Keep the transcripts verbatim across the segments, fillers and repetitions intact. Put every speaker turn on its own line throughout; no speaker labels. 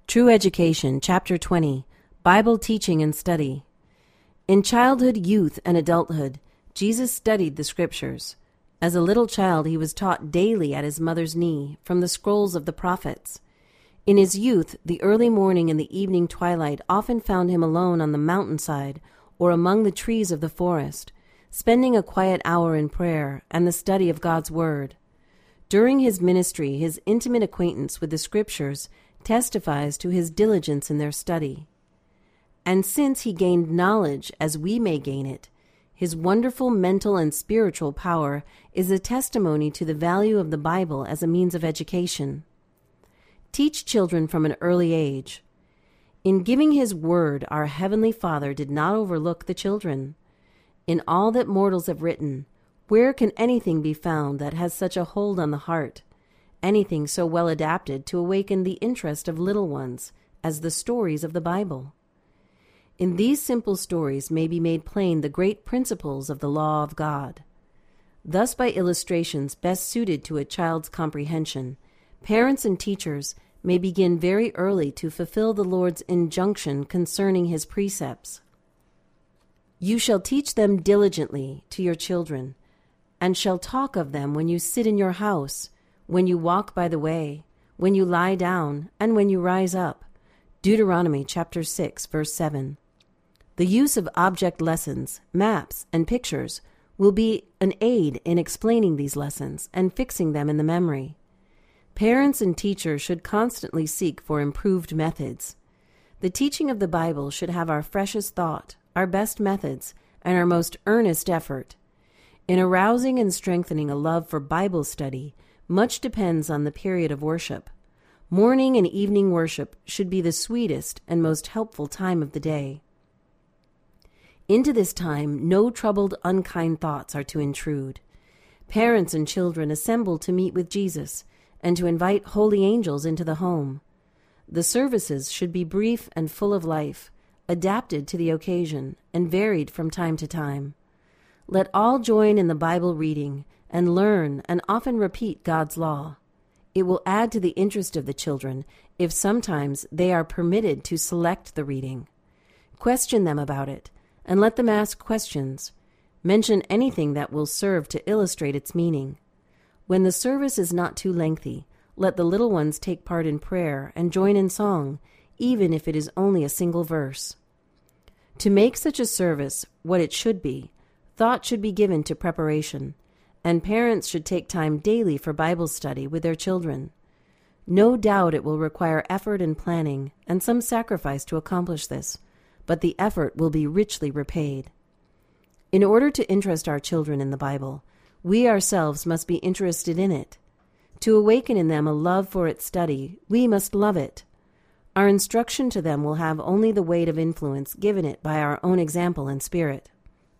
True Education, Chapter twenty, Bible Teaching and Study. In childhood, youth, and adulthood, Jesus studied the Scriptures. As a little child, he was taught daily at his mother's knee from the scrolls of the prophets. In his youth, the early morning and the evening twilight often found him alone on the mountainside or among the trees of the forest, spending a quiet hour in prayer and the study of God's Word. During his ministry, his intimate acquaintance with the Scriptures testifies to his diligence in their study. And since he gained knowledge as we may gain it, his wonderful mental and spiritual power is a testimony to the value of the Bible as a means of education. Teach children from an early age. In giving his word, our Heavenly Father did not overlook the children. In all that mortals have written, where can anything be found that has such a hold on the heart, anything so well adapted to awaken the interest of little ones as the stories of the Bible? In these simple stories may be made plain the great principles of the law of God. Thus, by illustrations best suited to a child's comprehension, parents and teachers may begin very early to fulfill the Lord's injunction concerning his precepts. You shall teach them diligently to your children, and shall talk of them when you sit in your house, when you walk by the way, when you lie down, and when you rise up. Deuteronomy chapter six, verse seven. The use of object lessons, maps, and pictures will be an aid in explaining these lessons and fixing them in the memory. Parents and teachers should constantly seek for improved methods. The teaching of the Bible should have our freshest thought, our best methods, and our most earnest effort. In arousing and strengthening a love for Bible study, much depends on the period of worship. Morning and evening worship should be the sweetest and most helpful time of the day. Into this time, no troubled, unkind thoughts are to intrude. Parents and children assemble to meet with Jesus and to invite holy angels into the home. The services should be brief and full of life, adapted to the occasion, and varied from time to time. Let all join in the Bible reading and learn and often repeat God's law. It will add to the interest of the children if sometimes they are permitted to select the reading. Question them about it, and let them ask questions. Mention anything that will serve to illustrate its meaning. When the service is not too lengthy, let the little ones take part in prayer and join in song, even if it is only a single verse. To make such a service what it should be, thought should be given to preparation, and parents should take time daily for Bible study with their children. No doubt it will require effort and planning and some sacrifice to accomplish this, but the effort will be richly repaid. In order to interest our children in the Bible, we ourselves must be interested in it. To awaken in them a love for its study, we must love it. Our instruction to them will have only the weight of influence given it by our own example and spirit.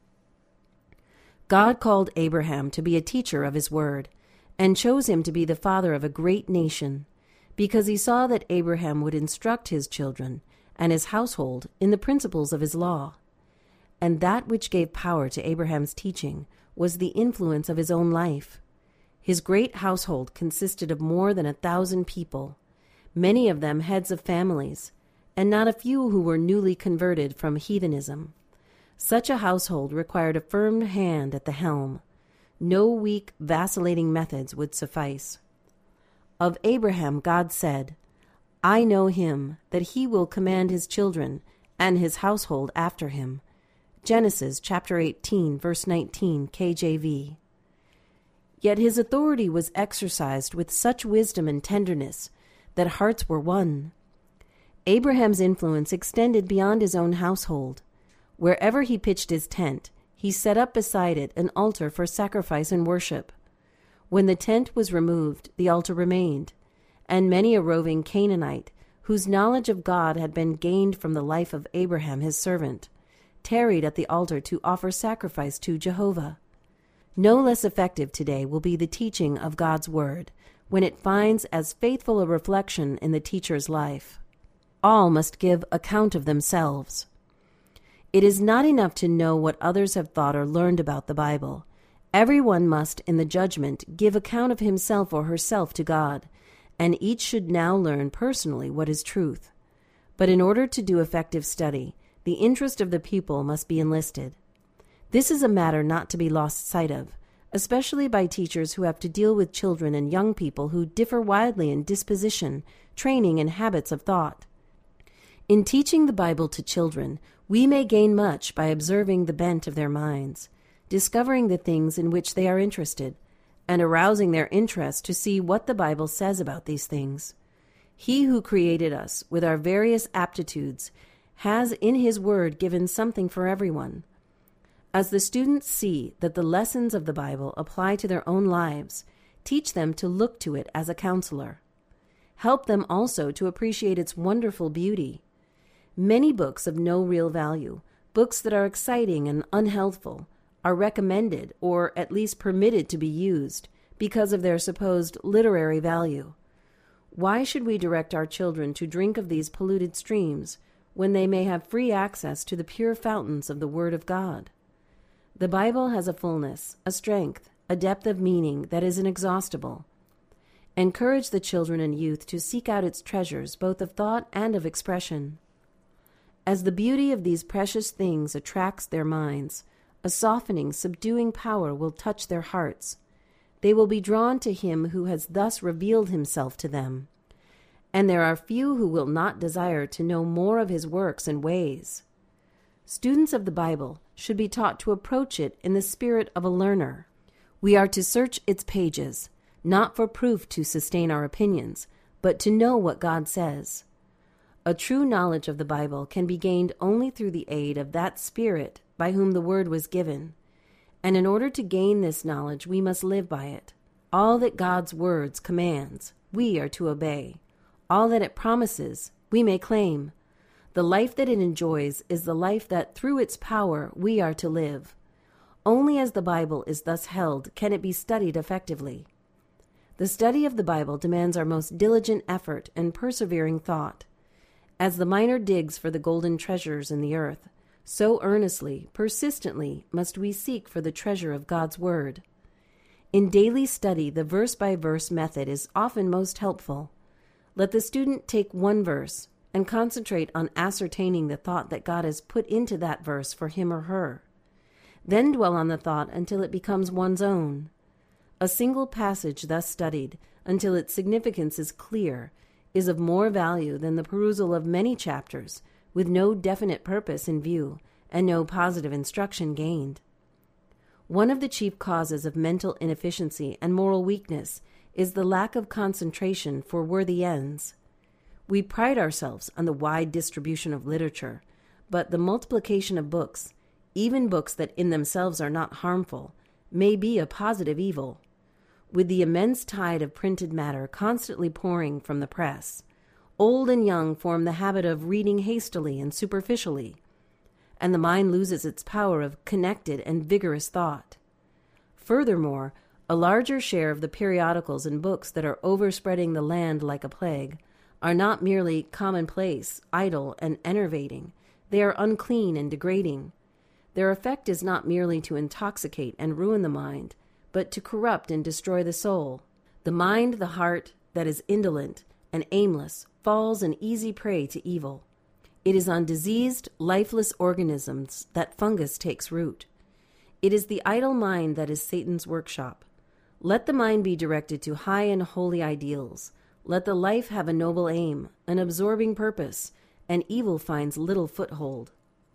God called Abraham to be a teacher of his word, and chose him to be the father of a great nation, because he saw that Abraham would instruct his children and his household in the principles of his law. And that which gave power to Abraham's teaching was the influence of his own life. His great household consisted of more than a thousand people, many of them heads of families, and not a few who were newly converted from heathenism. Such a household required a firm hand at the helm. No weak, vacillating methods would suffice. Of Abraham, God said, I know him, that he will command his children and his household after him. Genesis chapter eighteen, verse nineteen, K J V. Yet his authority was exercised with such wisdom and tenderness that hearts were won. Abraham's influence extended beyond his own household. Wherever he pitched his tent, he set up beside it an altar for sacrifice and worship. When the tent was removed, the altar remained, and many a roving Canaanite, whose knowledge of God had been gained from the life of Abraham his servant, tarried at the altar to offer sacrifice to Jehovah. No less effective today will be the teaching of God's Word, when it finds as faithful a reflection in the teacher's life. All must give account of themselves. It is not enough to know what others have thought or learned about the Bible. Everyone must, in the judgment, give account of himself or herself to God, and each should now learn personally what is truth. But in order to do effective study, the interest of the pupil must be enlisted. This is a matter not to be lost sight of, especially by teachers who have to deal with children and young people who differ widely in disposition, training, and habits of thought. In teaching the Bible to children, we may gain much by observing the bent of their minds, discovering the things in which they are interested, and arousing their interest to see what the Bible says about these things. He who created us with our various aptitudes has in His Word given something for everyone. As the students see that the lessons of the Bible apply to their own lives, teach them to look to it as a counselor. Help them also to appreciate its wonderful beauty. Many books of no real value, books that are exciting and unhealthful, are recommended or at least permitted to be used because of their supposed literary value. Why should we direct our children to drink of these polluted streams when they may have free access to the pure fountains of the Word of God? The Bible has a fullness, a strength, a depth of meaning that is inexhaustible. Encourage the children and youth to seek out its treasures both of thought and of expression. As the beauty of these precious things attracts their minds, a softening, subduing power will touch their hearts. They will be drawn to Him who has thus revealed Himself to them. And there are few who will not desire to know more of His works and ways. Students of the Bible should be taught to approach it in the spirit of a learner. We are to search its pages, not for proof to sustain our opinions, but to know what God says. A true knowledge of the Bible can be gained only through the aid of that Spirit by whom the Word was given. And in order to gain this knowledge, we must live by it. All that God's words commands, we are to obey. All that it promises, we may claim. The life that it enjoys is the life that, through its power, we are to live. Only as the Bible is thus held can it be studied effectively. The study of the Bible demands our most diligent effort and persevering thought. As the miner digs for the golden treasures in the earth, so earnestly, persistently must we seek for the treasure of God's Word. In daily study, the verse-by-verse method is often most helpful. Let the student take one verse and concentrate on ascertaining the thought that God has put into that verse for him or her. Then dwell on the thought until it becomes one's own. A single passage thus studied until its significance is clear is of more value than the perusal of many chapters with no definite purpose in view and no positive instruction gained. One of the chief causes of mental inefficiency and moral weakness is the lack of concentration for worthy ends. We pride ourselves on the wide distribution of literature, but the multiplication of books, even books that in themselves are not harmful, may be a positive evil. With the immense tide of printed matter constantly pouring from the press, old and young form the habit of reading hastily and superficially, and the mind loses its power of connected and vigorous thought. Furthermore, a larger share of the periodicals and books that are overspreading the land like a plague are not merely commonplace, idle, and enervating. They are unclean and degrading. Their effect is not merely to intoxicate and ruin the mind, but to corrupt and destroy the soul. The mind, the heart, that is indolent and aimless, falls an easy prey to evil. It is on diseased, lifeless organisms that fungus takes root. It is the idle mind that is Satan's workshop. Let the mind be directed to high and holy ideals. Let the life have a noble aim, an absorbing purpose, and evil finds little foothold.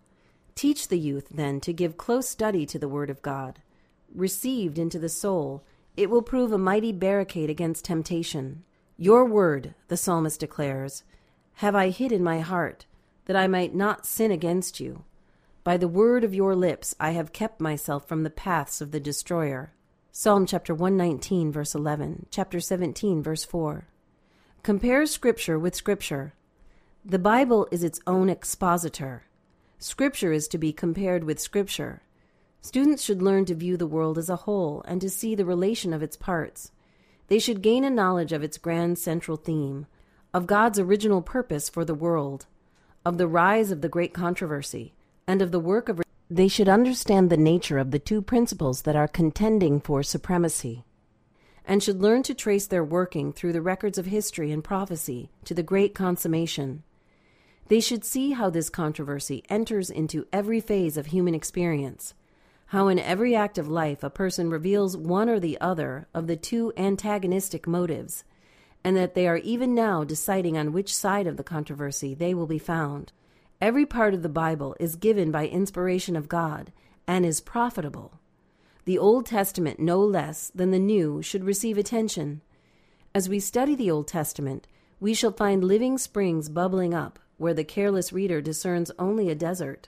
Teach the youth, then, to give close study to the Word of God. Received into the soul, it will prove a mighty barricade against temptation. Your word, the psalmist declares, have I hid in my heart, that I might not sin against you. By the word of your lips I have kept myself from the paths of the destroyer. Psalm chapter one nineteen, verse eleven, chapter seventeen, verse four. Compare Scripture with Scripture. The Bible is its own expositor. Scripture is to be compared with Scripture. Students should learn to view the world as a whole and to see the relation of its parts. They should gain a knowledge of its grand central theme, of God's original purpose for the world, of the rise of the great controversy, and of the work of... They should understand the nature of the two principles that are contending for supremacy, and should learn to trace their working through the records of history and prophecy to the great consummation. They should see how this controversy enters into every phase of human experience, how in every act of life a person reveals one or the other of the two antagonistic motives, and that they are even now deciding on which side of the controversy they will be found. Every part of the Bible is given by inspiration of God and is profitable. The Old Testament, no less than the New, should receive attention. As we study the Old Testament, we shall find living springs bubbling up where the careless reader discerns only a desert.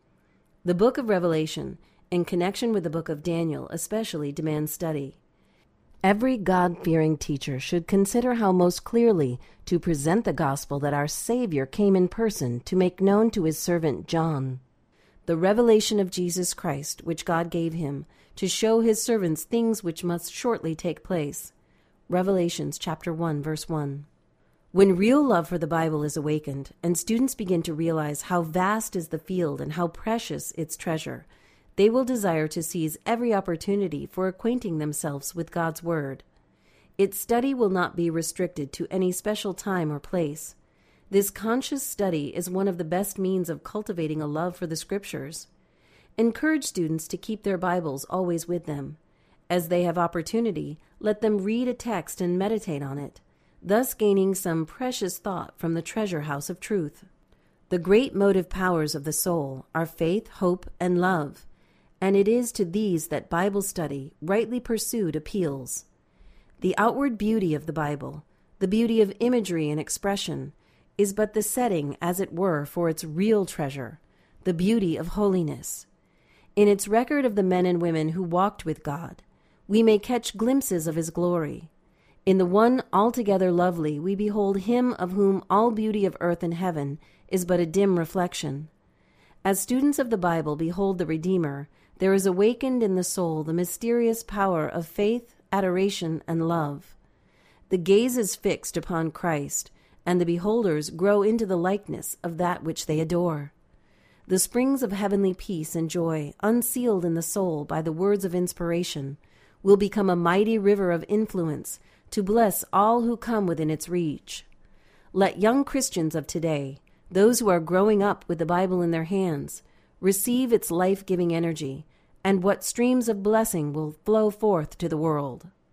The book of Revelation, in connection with the book of Daniel, especially demands study. Every God-fearing teacher should consider how most clearly to present the gospel that our Savior came in person to make known to his servant John. The revelation of Jesus Christ, which God gave him, to show his servants things which must shortly take place. Revelations chapter one, verse one. When real love for the Bible is awakened, and students begin to realize how vast is the field and how precious its treasure, they will desire to seize every opportunity for acquainting themselves with God's Word. Its study will not be restricted to any special time or place. This conscious study is one of the best means of cultivating a love for the Scriptures. Encourage students to keep their Bibles always with them. As they have opportunity, let them read a text and meditate on it, thus gaining some precious thought from the treasure house of truth. The great motive powers of the soul are faith, hope, and love, and it is to these that Bible study, rightly pursued, appeals. The outward beauty of the Bible, the beauty of imagery and expression, is but the setting, as it were, for its real treasure, the beauty of holiness. In its record of the men and women who walked with God, we may catch glimpses of his glory. In the one altogether lovely, we behold him of whom all beauty of earth and heaven is but a dim reflection. As students of the Bible behold the Redeemer, there is awakened in the soul the mysterious power of faith, adoration, and love. The gaze is fixed upon Christ, and the beholders grow into the likeness of that which they adore. The springs of heavenly peace and joy, unsealed in the soul by the words of inspiration, will become a mighty river of influence to bless all who come within its reach. Let young Christians of today, those who are growing up with the Bible in their hands, receive its life-giving energy, and what streams of blessing will flow forth to the world.